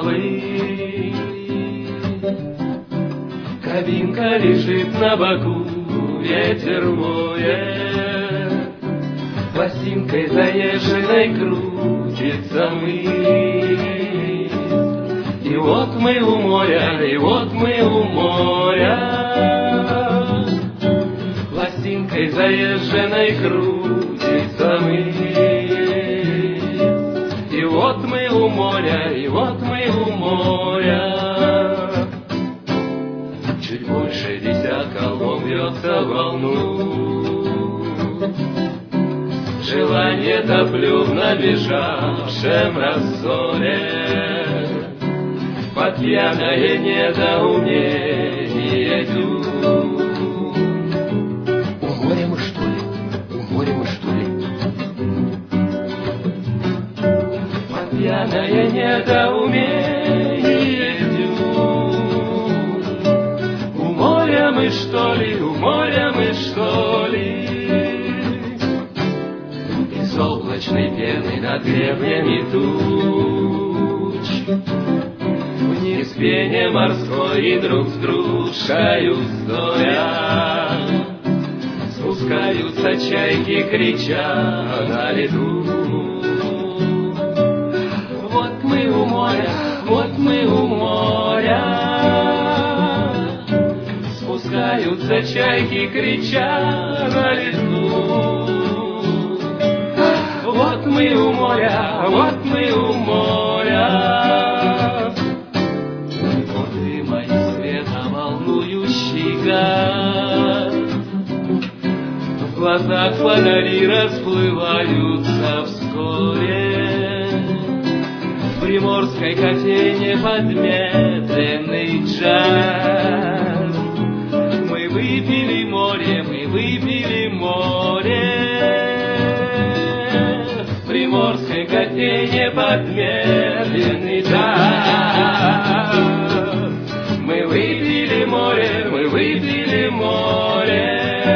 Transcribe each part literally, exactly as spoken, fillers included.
головы. Кабинка лежит на боку, ветер воет, пластинкой заезженной крутится мысль. И вот мы у моря, и вот мы у моря, пластинкой заезженной крутится мысль. И вот мы у моря, и вот мы у моря. Чуть больше десятка волн бьется в волну. Желание топлю в набежавшем рассоле. Под пьяное недоумение иду. У моря мы что ли? У моря мы что ли? Под пьяное недоумение иду. У моря мы что ли? У моря мы что ли? Из облачной пены над гребнями туч вниз пение морской и друг с дружкою стоя спускаются чайки, крича на лету. Вот мы у моря, вот мы у моря, спускаются чайки, крича на лету. Вот мы у моря, вот мы у моря. В глазах фонари расплываются вскоре. В приморской кофейне подметленный джаз. Мы выпили море, мы выпили море. В приморской кофейне подметленный джаз. Мы выпили море, мы выпили море.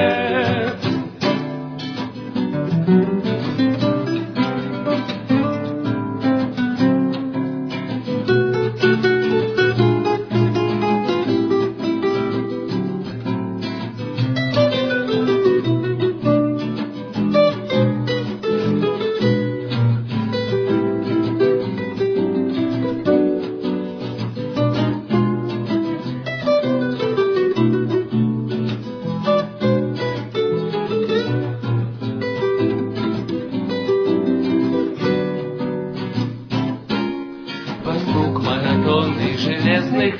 Звук монотонных железных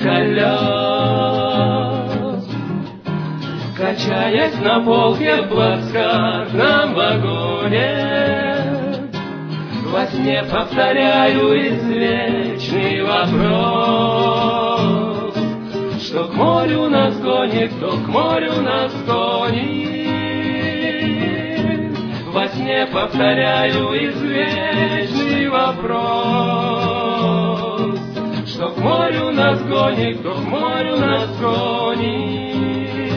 колес, качаясь на полке в плацкартном вагоне, во сне повторяю извечный вопрос: что к морю нас гонит, кто к морю нас гонит. Во сне повторяю извечный вопрос: что к морю нас гонит, кто к морю нас гонит.